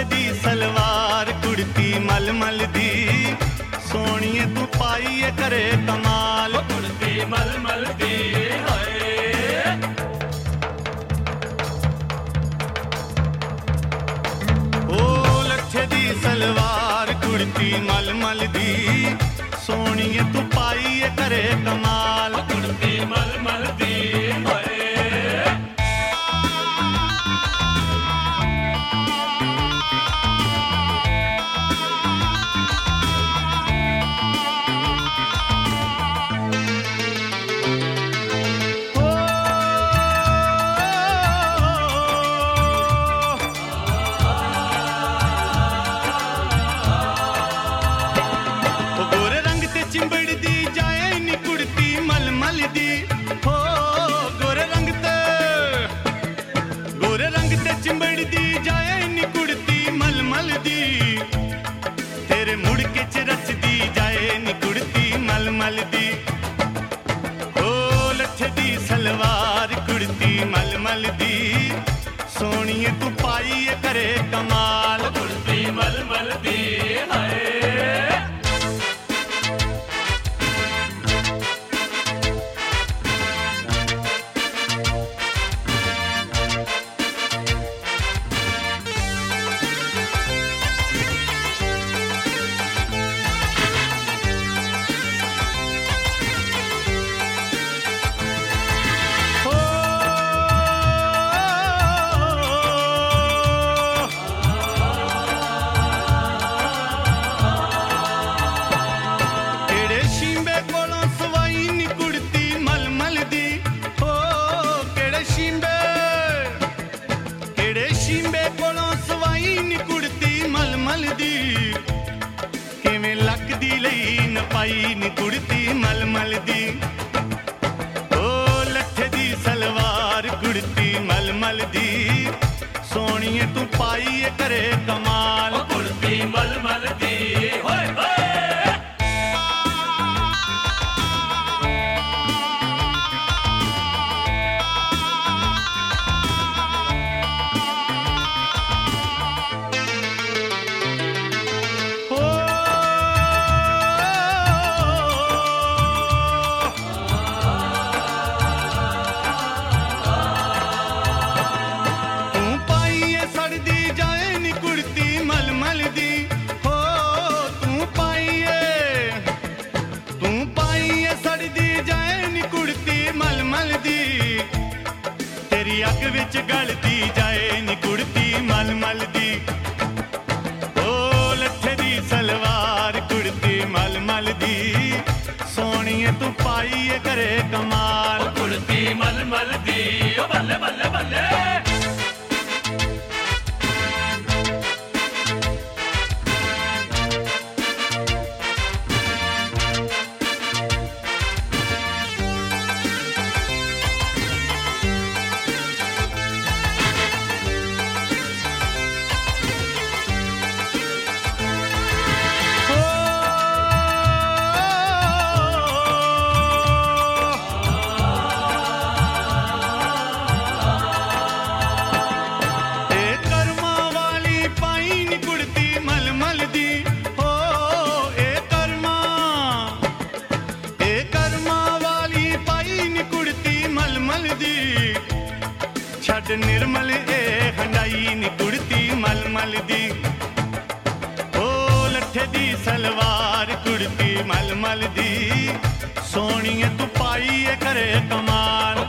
दी सलवार कुड़ती मलमल दी सोनिए तू पाईए करे कमाल कुड़ती मलमल दी हाय ओ लट्ठे दी सलवार कुड़ती मलमल दी सोनिए तू पाईए करे कमाल कुड़ती मलमल दी हाय सलवार कुड़ती मलमल दी सोनिए तू पाईए करे कमाल कुड़ती मलमल दी हाय पाई नी कुड़ती मलमल दी ओ लट्ठे दी सलवार कुड़ती मलमल दी सोनिए तू पाईए करे कमाल कुड़ती मलमल दी होए होए अग विच गलती जाए नी कुड़ती मलमल दी ओ लट्ठे दी सलवार कुड़ती मलमल दी सोनिए तू पाईए करे कमाल कुड़ती मलमल दी ओ बल्ले बल्ले बल्ले निर्मल ए हंडाई नी कुड़ती मलमल दी ओ लट्ठे दी सलवार कुड़ती मलमल दी सोनिए तू पाईए करे कमाल